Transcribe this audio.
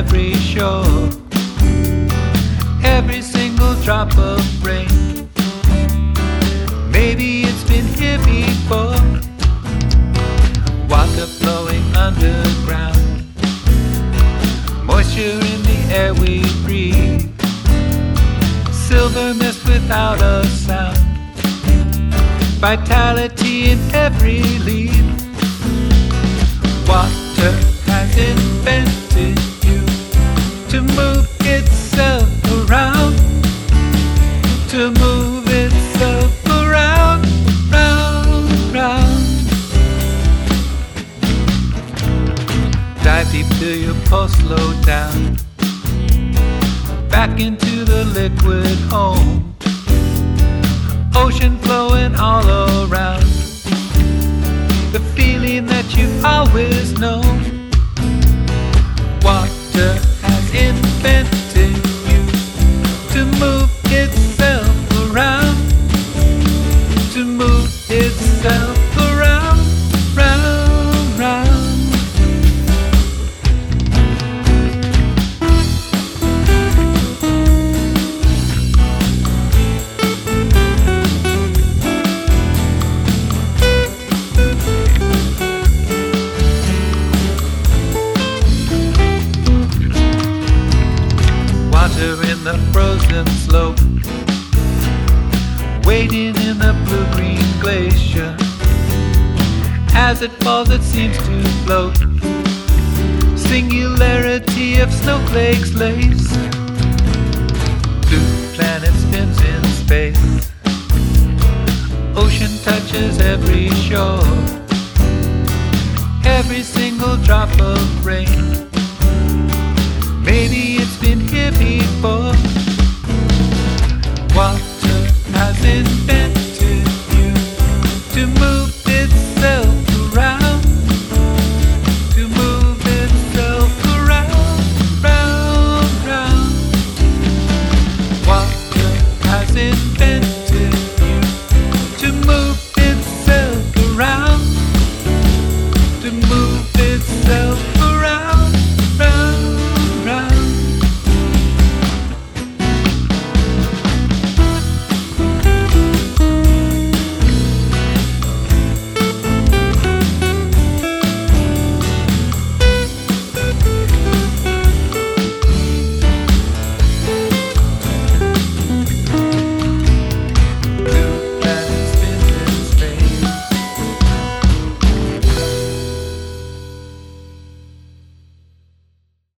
every shore. Every single drop of rain, maybe it's been here before. Water flowing underground, moisture in the air we breathe, silver mist without a sound, vitality in every leaf. Water has invented you to move itself around, to move itself around, round, round. Dive deep till your pulse slow down, back into the liquid home, ocean flowing all around, the feeling that you've always known. Water has invented you to move itself around, to move itself around, round, round. Water in the frozen slope, waiting in the blue-green glacier. As it falls it seems to float, singularity of snowflakes lace. Blue planet spins in space, ocean touches every shore. Every single drop of rain, maybe it's been here before.